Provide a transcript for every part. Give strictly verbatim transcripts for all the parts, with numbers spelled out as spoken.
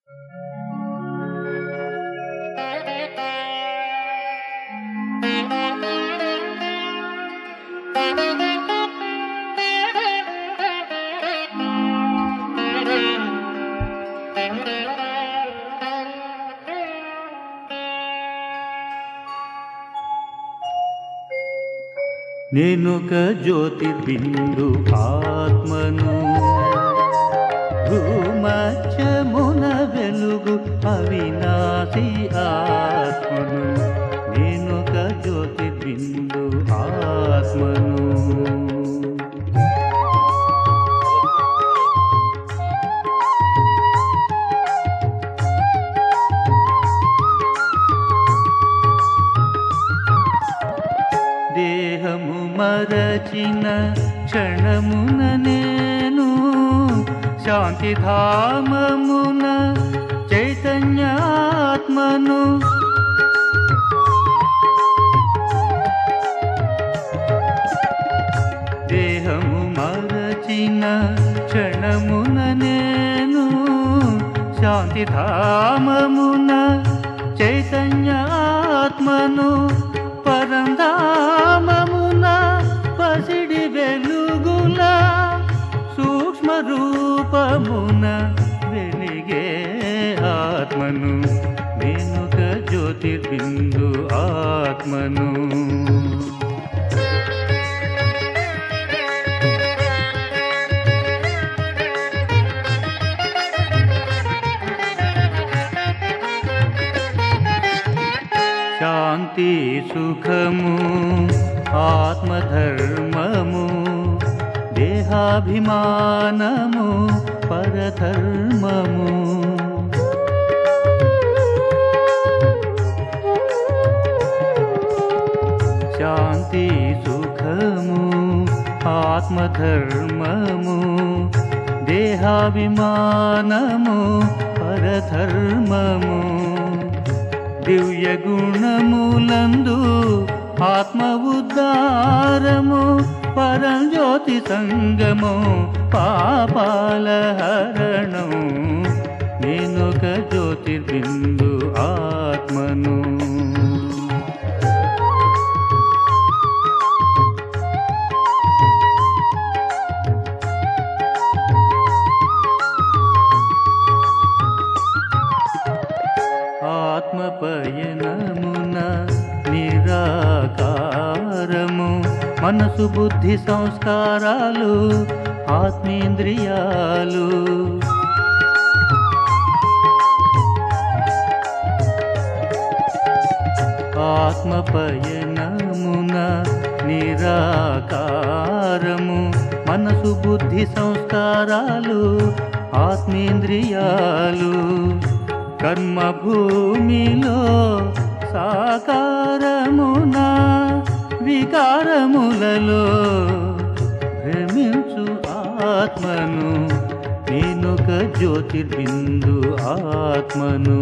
నేనొక జ్యోతిర్బిందు ఆత్మను, భూమధ్యమున వెలుగు అవినాశి ఆత్మను. నేనొక జ్యోతిర్బిందు ఆత్మను. దేహము మరచిన క్షణమున నేను శాంతిధామమున చైతన్యాత్మను. దేహము మరచిన క్షణమున నేను శాంతిధామమున చైతన్యాత్మను. పరంధామమున పసిడి వెలుగుల సూక్ష్మ రూపమున వెలిగే ఆత్మను. నేనొక జ్యోతిర్బిందు ఆత్మను. శాంతి సుఖము ఆత్మధర్మము, దేహాభిమానము పరధర్మము. శాంతి సుఖము ఆత్మధర్మము, దేహాభిమానము పరధర్మము. దివ్య గుణములందు ఆత్మ ఉద్ధారము, పరంజ్యోతి సంగము పాపాల హరణం. నేనొక జ్యోతిర్బిందు ఆత్మను. ఆత్మపయనమున నిరాకారము, మనసు బుద్ధి సంస్కారాలు ఆత్మేంద్రియాలు. ఆత్మపయనమున నిరాకారము, మనసు బుద్ధి సంస్కారాలు ఆత్మేంద్రియాలు. కర్మభూమిలో సాకారమున వికారములలో భ్రమించు ఆత్మను. నేనొక జ్యోతిర్బిందు ఆత్మను.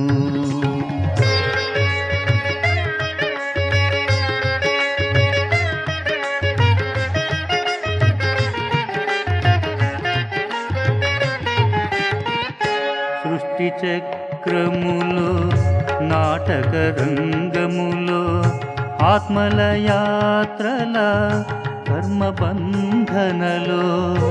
సృష్టి చక్రములో నాటక రంగములో ఆత్మల యాత్రల కర్మబంధనలో.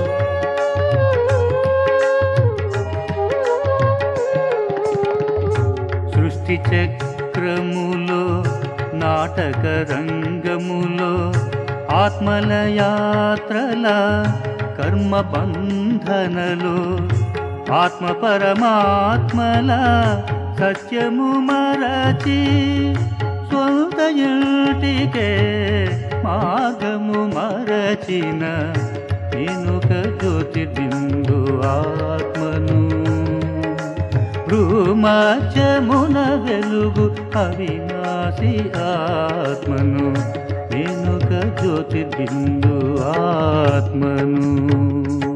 సృష్టి చక్రములో నాటక రంగములో ఆత్మల యాత్రల కర్మబంధనలో. ఆత్మ పరమాత్మల సత్యము మరచి స్వంత ఇంటికే మార్గము మరచిన నేనొక జ్యోతిర్బిందు ఆత్మను. భూమధ్యమున వెలుగు అవినాశి ఆత్మను. నేనొక జ్యోతిర్బిందు ఆత్మను.